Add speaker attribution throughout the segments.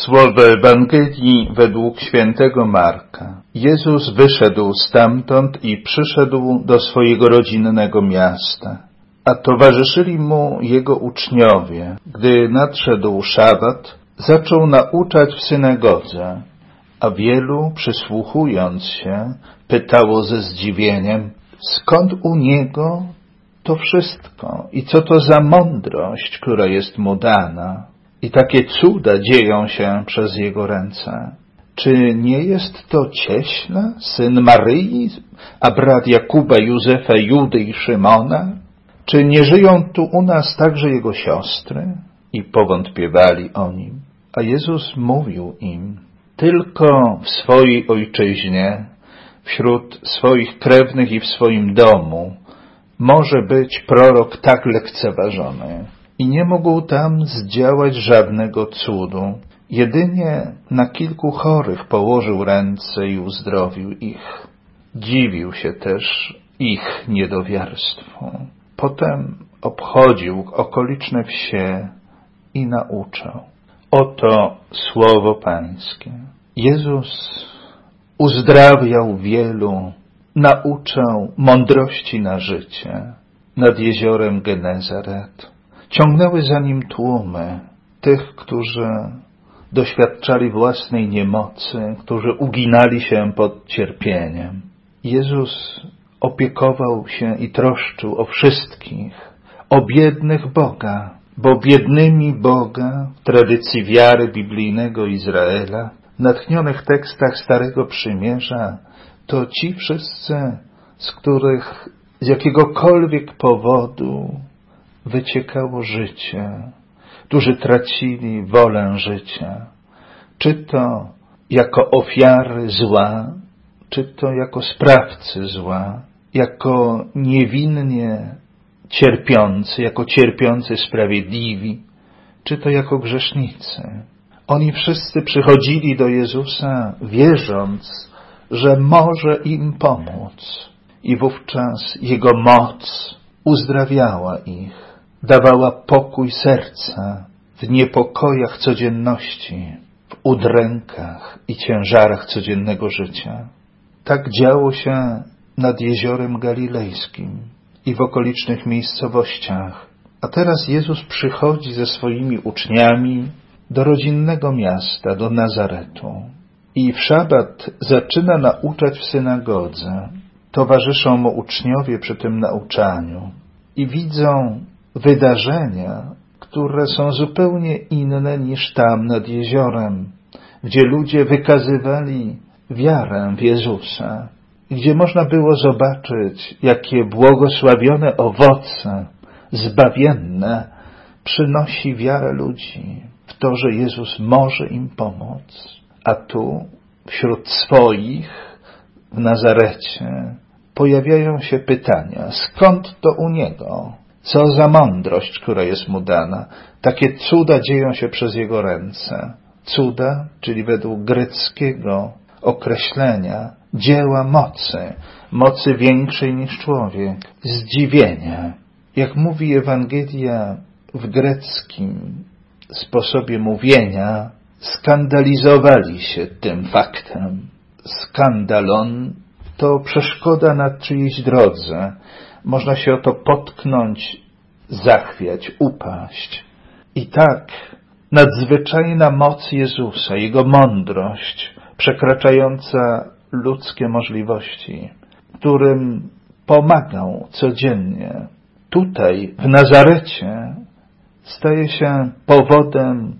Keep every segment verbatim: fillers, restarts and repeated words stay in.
Speaker 1: Słowo Ewangelii według świętego Marka. Jezus wyszedł stamtąd i przyszedł do swojego rodzinnego miasta, a towarzyszyli mu jego uczniowie. Gdy nadszedł szabat, zaczął nauczać w synagodze, a wielu, przysłuchując się, pytało ze zdziwieniem, skąd u niego to wszystko i co to za mądrość, która jest mu dana. I takie cuda dzieją się przez jego ręce. Czy nie jest to cieśla, syn Maryi, a brat Jakuba, Józefa, Judy i Szymona? Czy nie żyją tu u nas także jego siostry? I powątpiewali o nim. A Jezus mówił im, tylko w swojej ojczyźnie, wśród swoich krewnych i w swoim domu może być prorok tak lekceważony. I nie mógł tam zdziałać żadnego cudu. Jedynie na kilku chorych położył ręce i uzdrowił ich. Dziwił się też ich niedowiarstwu. Potem obchodził okoliczne wsie i nauczał. Oto słowo Pańskie. Jezus uzdrawiał wielu, nauczał mądrości na życie nad jeziorem Genezaret. Ciągnęły za nim tłumy tych, którzy doświadczali własnej niemocy, którzy uginali się pod cierpieniem. Jezus opiekował się i troszczył o wszystkich, o biednych Boga, bo biednymi Boga w tradycji wiary biblijnego Izraela, w natchnionych tekstach Starego Przymierza, to ci wszyscy, z których z jakiegokolwiek powodu wyciekało życie, którzy tracili wolę życia, czy to jako ofiary zła, czy to jako sprawcy zła, jako niewinnie cierpiący, jako cierpiący sprawiedliwi, czy to jako grzesznicy. Oni wszyscy przychodzili do Jezusa, wierząc, że może im pomóc i wówczas Jego moc uzdrawiała ich. Dawała pokój serca w niepokojach codzienności, w udrękach i ciężarach codziennego życia. Tak działo się nad jeziorem galilejskim i w okolicznych miejscowościach. A teraz Jezus przychodzi ze swoimi uczniami do rodzinnego miasta, do Nazaretu. I w szabat zaczyna nauczać w synagodze. Towarzyszą mu uczniowie przy tym nauczaniu i widzą wydarzenia, które są zupełnie inne niż tam nad jeziorem, gdzie ludzie wykazywali wiarę w Jezusa, gdzie można było zobaczyć, jakie błogosławione owoce zbawienne przynosi wiara ludzi w to, że Jezus może im pomóc. A tu, wśród swoich, w Nazarecie, pojawiają się pytania, skąd to u Niego? Co za mądrość, która jest Mu dana? Takie cuda dzieją się przez Jego ręce. Cuda, czyli według greckiego określenia, dzieła mocy, mocy większej niż człowiek, zdziwienia. Jak mówi Ewangelia w greckim sposobie mówienia, skandalizowali się tym faktem. Skandalon to przeszkoda na czyjejś drodze. Można się o to potknąć, zachwiać, upaść. I tak nadzwyczajna moc Jezusa, Jego mądrość, przekraczająca ludzkie możliwości, którym pomagał codziennie, tutaj w Nazarecie staje się powodem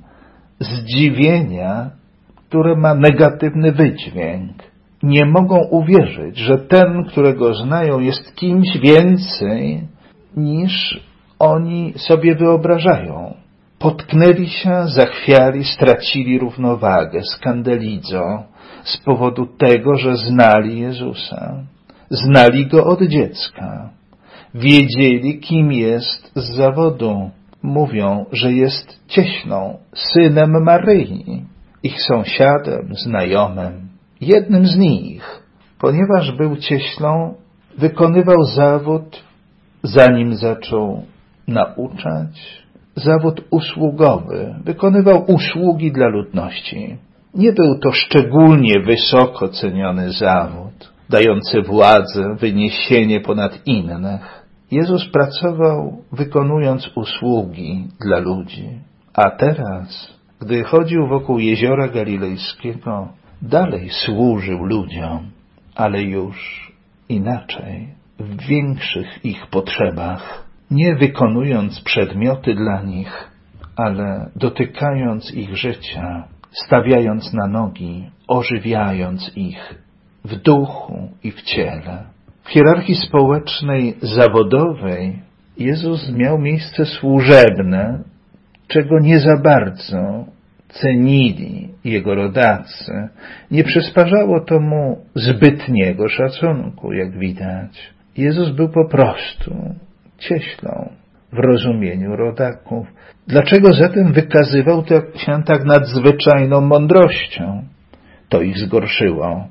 Speaker 1: zdziwienia, które ma negatywny wydźwięk. Nie mogą uwierzyć, że ten, którego znają, jest kimś więcej niż oni sobie wyobrażają. Potknęli się, zachwiali, stracili równowagę, skandalidzą z powodu tego, że znali Jezusa. Znali Go od dziecka. Wiedzieli, kim jest z zawodu. Mówią, że jest cieślą, synem Maryi, ich sąsiadem, znajomym. Jednym z nich, ponieważ był cieślą, wykonywał zawód, zanim zaczął nauczać, zawód usługowy, wykonywał usługi dla ludności. Nie był to szczególnie wysoko ceniony zawód, dający władzę, wyniesienie ponad innych. Jezus pracował, wykonując usługi dla ludzi. A teraz, gdy chodził wokół jeziora galilejskiego, dalej służył ludziom, ale już inaczej, w większych ich potrzebach, nie wykonując przedmioty dla nich, ale dotykając ich życia, stawiając na nogi, ożywiając ich w duchu i w ciele. W hierarchii społecznej, zawodowej Jezus miał miejsce służebne, czego nie za bardzo cenili Jego rodacy. Nie przysparzało to Mu zbytniego szacunku, jak widać. Jezus był po prostu cieślą w rozumieniu rodaków. Dlaczego zatem wykazywał się tak nadzwyczajną mądrością? To ich zgorszyło,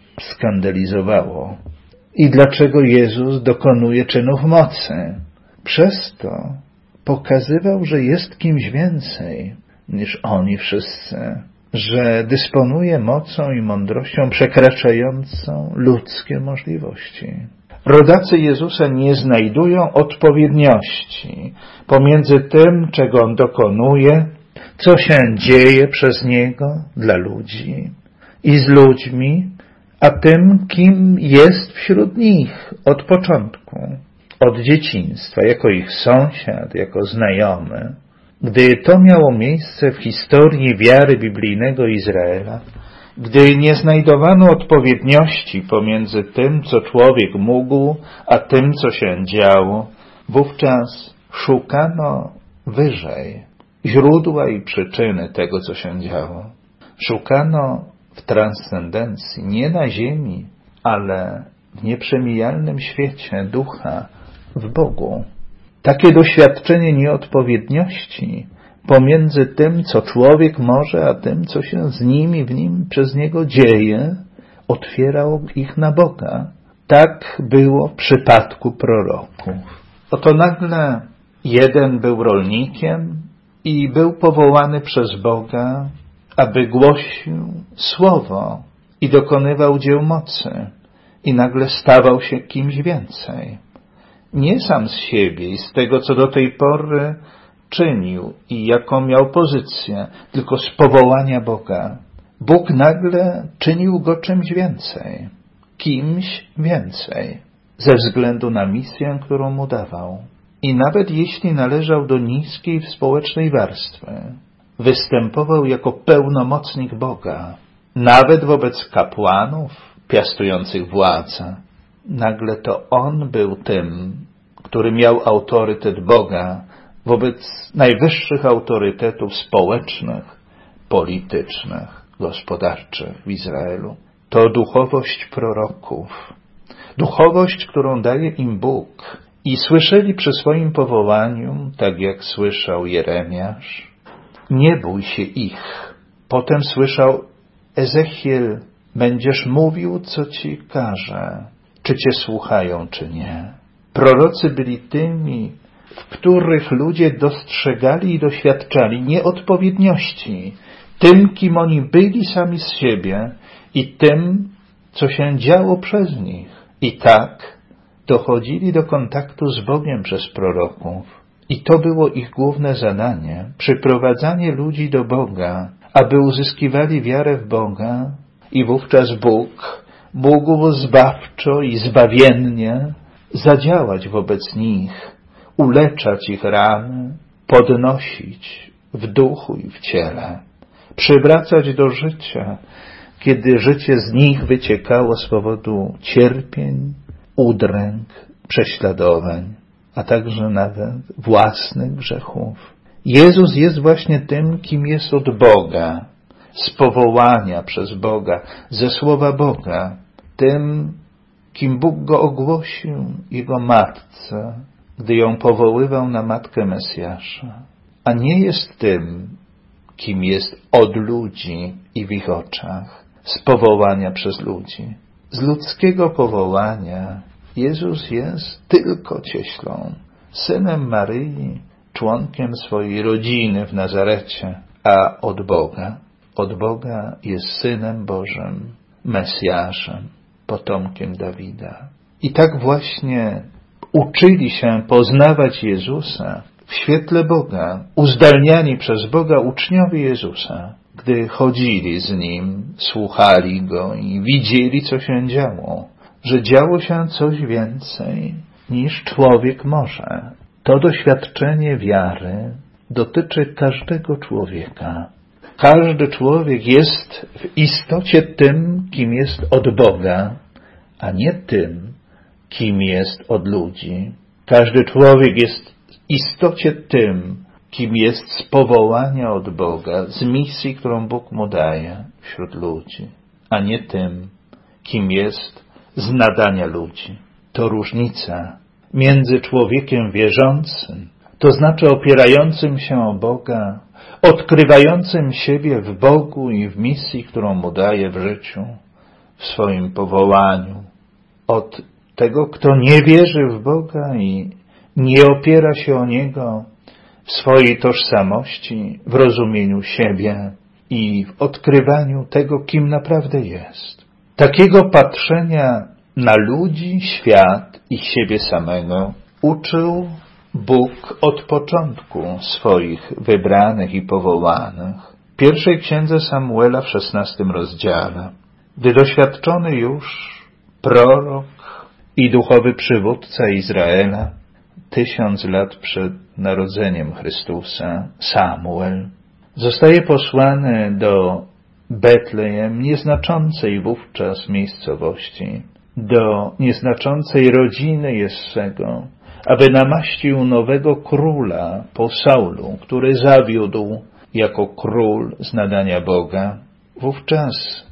Speaker 1: skandalizowało. I dlaczego Jezus dokonuje czynów mocy? Przez to pokazywał, że jest kimś więcej niż oni wszyscy, że dysponuje mocą i mądrością przekraczającą ludzkie możliwości. Rodacy Jezusa nie znajdują odpowiedniości pomiędzy tym, czego On dokonuje, co się dzieje przez Niego dla ludzi i z ludźmi, a tym, kim jest wśród nich od początku, od dzieciństwa, jako ich sąsiad, jako znajomy. Gdy to miało miejsce w historii wiary biblijnego Izraela, gdy nie znajdowano odpowiedniości pomiędzy tym, co człowiek mógł, a tym, co się działo, wówczas szukano wyżej źródła i przyczyny tego, co się działo. Szukano w transcendencji, nie na ziemi, ale w nieprzemijalnym świecie ducha, w Bogu. Takie doświadczenie nieodpowiedniości pomiędzy tym, co człowiek może, a tym, co się z nimi, w nim, przez niego dzieje, otwierało ich na Boga. Tak było w przypadku proroków. Oto nagle jeden był rolnikiem i był powołany przez Boga, aby głosił słowo i dokonywał dzieł mocy. I nagle stawał się kimś więcej. Nie sam z siebie i z tego, co do tej pory czynił i jaką miał pozycję, tylko z powołania Boga. Bóg nagle czynił go czymś więcej, kimś więcej, ze względu na misję, którą mu dawał. I nawet jeśli należał do niskiej społecznej warstwy, występował jako pełnomocnik Boga, nawet wobec kapłanów piastujących władzę. Nagle to on był tym, który miał autorytet Boga wobec najwyższych autorytetów społecznych, politycznych, gospodarczych w Izraelu. To duchowość proroków. Duchowość, którą daje im Bóg. I słyszeli przy swoim powołaniu, tak jak słyszał Jeremiasz, nie bój się ich. Potem słyszał Ezechiel, będziesz mówił, co ci każe, czy cię słuchają, czy nie. Prorocy byli tymi, w których ludzie dostrzegali i doświadczali nieodpowiedniości, tym, kim oni byli sami z siebie i tym, co się działo przez nich. I tak dochodzili do kontaktu z Bogiem przez proroków. I to było ich główne zadanie, przyprowadzanie ludzi do Boga, aby uzyskiwali wiarę w Boga i wówczas Bóg mógł zbawczo i zbawiennie zadziałać wobec nich, uleczać ich rany, podnosić w duchu i w ciele, przywracać do życia, kiedy życie z nich wyciekało z powodu cierpień, udręk, prześladowań, a także nawet własnych grzechów. Jezus jest właśnie tym, kim jest od Boga, z powołania przez Boga, ze słowa Boga, tym, kim Bóg go ogłosił Jego matce, gdy ją powoływał na matkę Mesjasza. A nie jest tym, kim jest od ludzi i w ich oczach, z powołania przez ludzi. Z ludzkiego powołania Jezus jest tylko cieślą, synem Maryi, członkiem swojej rodziny w Nazarecie, a od Boga. Od Boga jest Synem Bożym, Mesjaszem, potomkiem Dawida. I tak właśnie uczyli się poznawać Jezusa w świetle Boga, uzdalniani przez Boga uczniowie Jezusa, gdy chodzili z Nim, słuchali Go i widzieli, co się działo, że działo się coś więcej niż człowiek może. To doświadczenie wiary dotyczy każdego człowieka. Każdy człowiek jest w istocie tym, kim jest od Boga, a nie tym, kim jest od ludzi. Każdy człowiek jest w istocie tym, kim jest z powołania od Boga, z misji, którą Bóg mu daje wśród ludzi, a nie tym, kim jest z nadania ludzi. To różnica między człowiekiem wierzącym, to znaczy opierającym się o Boga, odkrywającym siebie w Bogu i w misji, którą mu daje w życiu, w swoim powołaniu, od tego, kto nie wierzy w Boga i nie opiera się o Niego w swojej tożsamości, w rozumieniu siebie i w odkrywaniu tego, kim naprawdę jest. Takiego patrzenia na ludzi, świat i siebie samego uczył Bóg od początku swoich wybranych i powołanych. W pierwszej księdze Samuela w szesnastym rozdziale, gdy doświadczony już prorok i duchowy przywódca Izraela, tysiąc lat przed narodzeniem Chrystusa, Samuel, zostaje posłany do Betlejem, nieznaczącej wówczas miejscowości, do nieznaczącej rodziny Jessego, aby namaścił nowego króla po Saulu, który zawiódł jako król z nadania Boga. Wówczas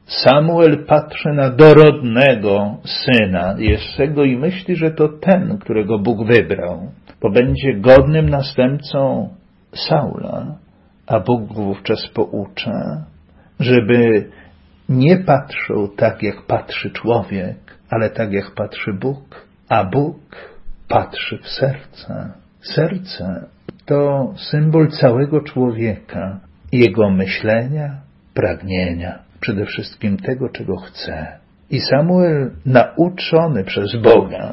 Speaker 1: Samuel patrzy na dorodnego syna Jessego i myśli, że to ten, którego Bóg wybrał, bo będzie godnym następcą Saula, a Bóg wówczas poucza, żeby nie patrzył tak, jak patrzy człowiek, ale tak, jak patrzy Bóg, a Bóg patrzy w serce. Serce to symbol całego człowieka, jego myślenia, pragnienia, przede wszystkim tego, czego chce. I Samuel, nauczony przez Boga,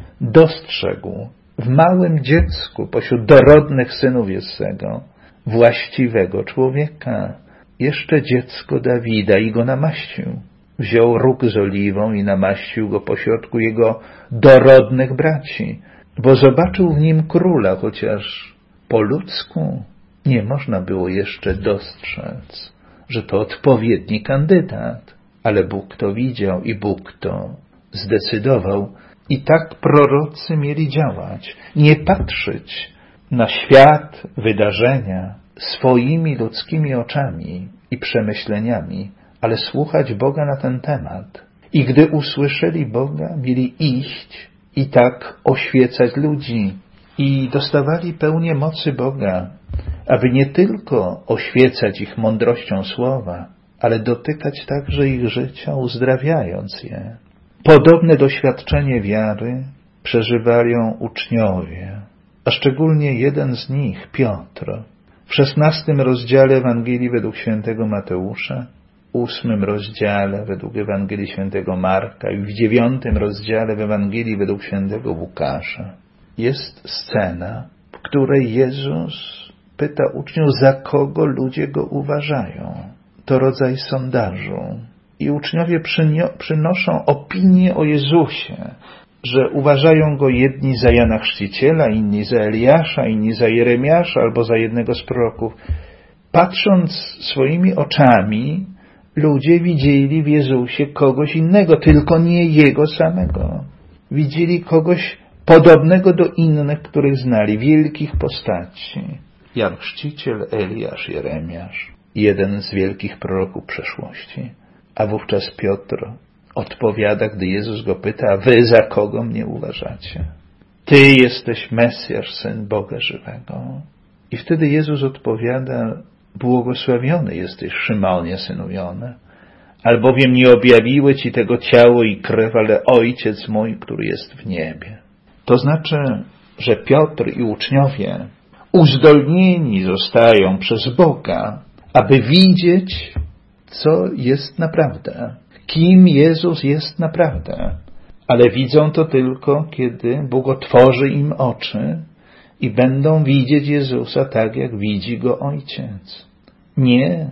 Speaker 1: dostrzegł w małym dziecku pośród dorodnych synów Jessego właściwego człowieka, jeszcze dziecko Dawida, i go namaścił. Wziął róg z oliwą i namaścił go pośrodku jego dorodnych braci, bo zobaczył w nim króla, chociaż po ludzku nie można było jeszcze dostrzec, że to odpowiedni kandydat. Ale Bóg to widział i Bóg to zdecydował. I tak prorocy mieli działać. Nie patrzeć na świat, wydarzenia swoimi ludzkimi oczami i przemyśleniami, ale słuchać Boga na ten temat. I gdy usłyszeli Boga, mieli iść i tak oświecać ludzi. I dostawali pełnię mocy Boga, aby nie tylko oświecać ich mądrością słowa, ale dotykać także ich życia, uzdrawiając je. Podobne doświadczenie wiary przeżywają uczniowie, a szczególnie jeden z nich, Piotr. W szesnastym rozdziale Ewangelii według świętego Mateusza, ósmym rozdziale według Ewangelii świętego Marka i w dziewiątym rozdziale w Ewangelii według świętego Łukasza jest scena, w której Jezus pyta uczniów, za kogo ludzie go uważają. To rodzaj sondażu. I uczniowie przynoszą opinię o Jezusie, że uważają go jedni za Jana Chrzciciela, inni za Eliasza, inni za Jeremiasza albo za jednego z proroków. Patrząc swoimi oczami, ludzie widzieli w Jezusie kogoś innego, tylko nie Jego samego. Widzieli kogoś podobnego do innych, których znali, wielkich postaci. Jan Chrzciciel, Eliasz, Jeremiasz, jeden z wielkich proroków przeszłości. A wówczas Piotr odpowiada, gdy Jezus go pyta, a wy za kogo mnie uważacie? Ty jesteś Mesjasz, Syn Boga żywego. I wtedy Jezus odpowiada, błogosławiony jesteś, Szymonie, synu Jony, albowiem nie objawiły ci tego ciało i krew, ale Ojciec mój, który jest w niebie. To znaczy, że Piotr i uczniowie uzdolnieni zostają przez Boga, aby widzieć, co jest naprawdę, kim Jezus jest naprawdę. Ale widzą to tylko, kiedy Bóg otworzy im oczy i będą widzieć Jezusa tak, jak widzi Go Ojciec. Nie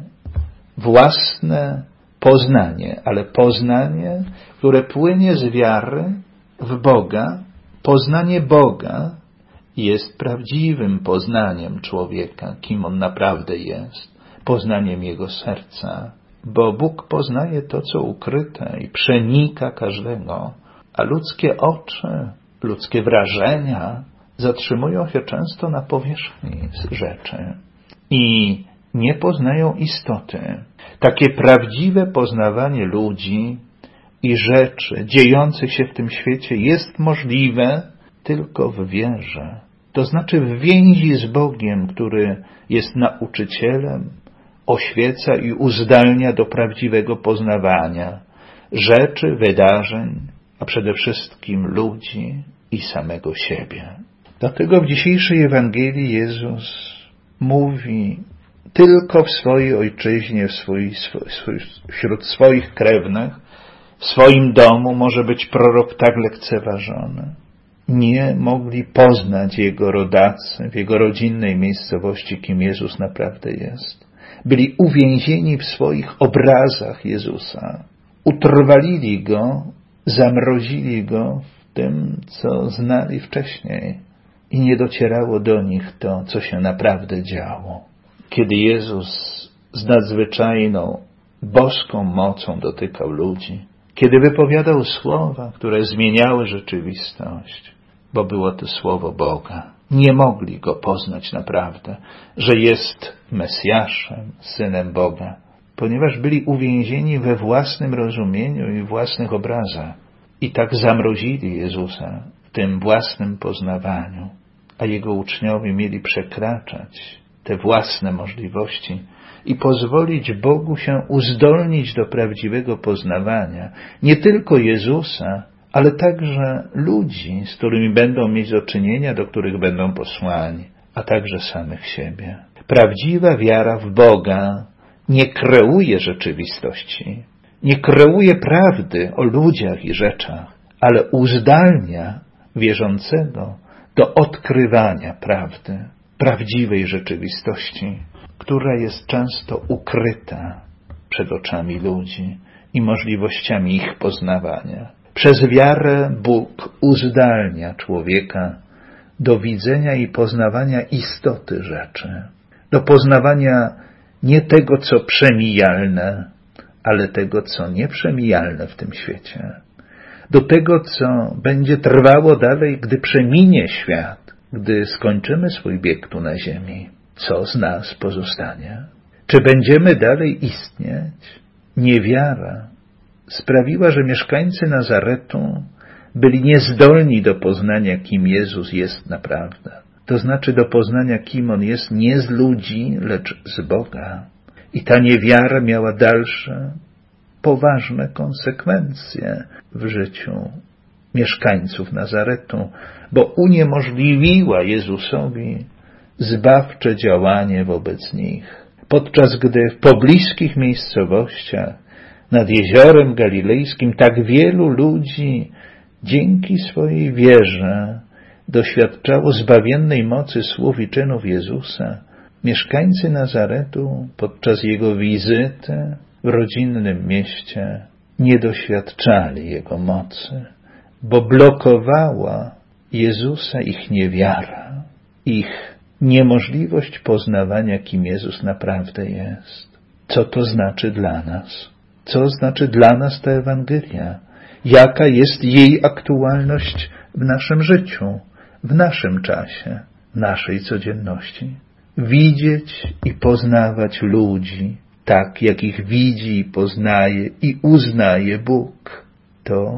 Speaker 1: własne poznanie, ale poznanie, które płynie z wiary w Boga. Poznanie Boga jest prawdziwym poznaniem człowieka, kim on naprawdę jest, poznaniem jego serca, bo Bóg poznaje to, co ukryte i przenika każdego, a ludzkie oczy, ludzkie wrażenia zatrzymują się często na powierzchni rzeczy i nie poznają istoty. Takie prawdziwe poznawanie ludzi i rzeczy dziejących się w tym świecie jest możliwe tylko w wierze. To znaczy w więzi z Bogiem, który jest nauczycielem, oświeca i uzdalnia do prawdziwego poznawania rzeczy, wydarzeń, a przede wszystkim ludzi i samego siebie. Dlatego w dzisiejszej Ewangelii Jezus mówi: tylko w swojej ojczyźnie, w swój, swój, wśród swoich krewnych, w swoim domu może być prorok tak lekceważony. Nie mogli poznać Jego rodacy w Jego rodzinnej miejscowości, kim Jezus naprawdę jest. Byli uwięzieni w swoich obrazach Jezusa. Utrwalili Go, zamrozili Go w tym, co znali wcześniej. I nie docierało do nich to, co się naprawdę działo. Kiedy Jezus z nadzwyczajną, boską mocą dotykał ludzi, kiedy wypowiadał słowa, które zmieniały rzeczywistość, bo było to słowo Boga, nie mogli Go poznać naprawdę, że jest Mesjaszem, Synem Boga, ponieważ byli uwięzieni we własnym rozumieniu i własnych obrazach i tak zamrozili Jezusa w tym własnym poznawaniu, a Jego uczniowie mieli przekraczać te własne możliwości i pozwolić Bogu się uzdolnić do prawdziwego poznawania nie tylko Jezusa, ale także ludzi, z którymi będą mieć do czynienia, do których będą posłani, a także samych siebie. Prawdziwa wiara w Boga nie kreuje rzeczywistości, nie kreuje prawdy o ludziach i rzeczach, ale uzdalnia wierzącego do odkrywania prawdy, prawdziwej rzeczywistości, która jest często ukryta przed oczami ludzi i możliwościami ich poznawania. Przez wiarę Bóg uzdalnia człowieka do widzenia i poznawania istoty rzeczy, do poznawania nie tego, co przemijalne, ale tego, co nieprzemijalne w tym świecie, do tego, co będzie trwało dalej, gdy przeminie świat, gdy skończymy swój bieg tu na ziemi. Co z nas pozostanie? Czy będziemy dalej istnieć? Niewiara sprawiła, że mieszkańcy Nazaretu byli niezdolni do poznania, kim Jezus jest naprawdę. To znaczy do poznania, kim On jest nie z ludzi, lecz z Boga. I ta niewiara miała dalsze, poważne konsekwencje w życiu mieszkańców Nazaretu, bo uniemożliwiła Jezusowi zbawcze działanie wobec nich. Podczas gdy w pobliskich miejscowościach nad jeziorem galilejskim tak wielu ludzi dzięki swojej wierze doświadczało zbawiennej mocy słów i czynów Jezusa, mieszkańcy Nazaretu podczas Jego wizyty w rodzinnym mieście nie doświadczali Jego mocy, bo blokowała Jezusa ich niewiara, ich niemożliwość poznawania, kim Jezus naprawdę jest. Co to znaczy dla nas? Co znaczy dla nas ta Ewangelia? Jaka jest jej aktualność w naszym życiu, w naszym czasie, naszej codzienności? Widzieć i poznawać ludzi, tak jak ich widzi i poznaje i uznaje Bóg. To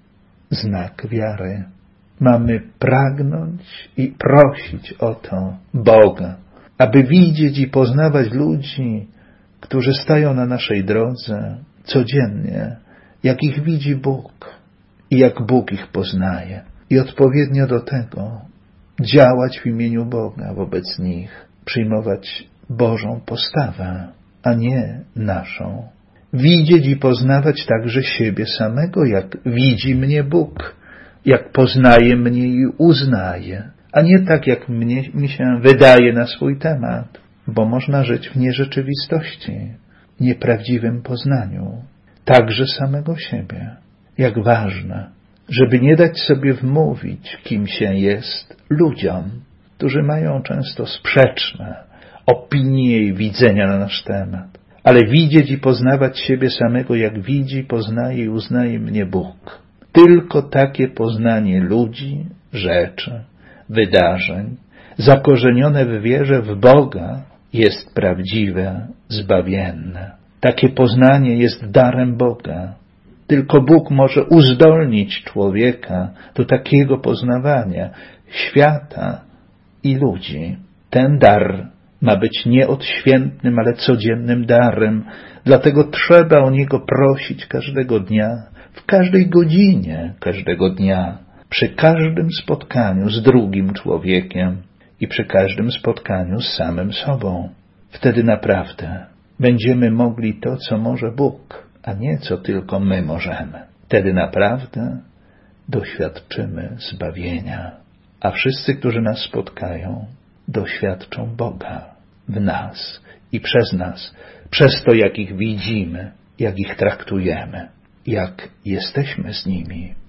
Speaker 1: znak wiary. Mamy pragnąć i prosić o to Boga, aby widzieć i poznawać ludzi, którzy stają na naszej drodze codziennie, jak ich widzi Bóg i jak Bóg ich poznaje. I odpowiednio do tego działać w imieniu Boga wobec nich, przyjmować Bożą postawę, a nie naszą. Widzieć i poznawać także siebie samego, jak widzi mnie Bóg, jak poznaje mnie i uznaje, a nie tak, jak mnie, mi się wydaje na swój temat, bo można żyć w nierzeczywistości, nieprawdziwym poznaniu, także samego siebie. Jak ważne, żeby nie dać sobie wmówić, kim się jest ludziom, którzy mają często sprzeczne opinie i widzenia na nasz temat, ale widzieć i poznawać siebie samego, jak widzi, poznaje i uznaje mnie Bóg. Tylko takie poznanie ludzi, rzeczy, wydarzeń, zakorzenione w wierze w Boga, jest prawdziwe, zbawienne. Takie poznanie jest darem Boga. Tylko Bóg może uzdolnić człowieka do takiego poznawania świata i ludzi. Ten dar ma być nie odświętnym, ale codziennym darem. Dlatego trzeba o niego prosić każdego dnia, w każdej godzinie każdego dnia, przy każdym spotkaniu z drugim człowiekiem i przy każdym spotkaniu z samym sobą. Wtedy naprawdę będziemy mogli to, co może Bóg, a nie co tylko my możemy. Wtedy naprawdę doświadczymy zbawienia, a wszyscy, którzy nas spotkają, doświadczą Boga w nas i przez nas, przez to, jak ich widzimy, jak ich traktujemy, jak jesteśmy z nimi.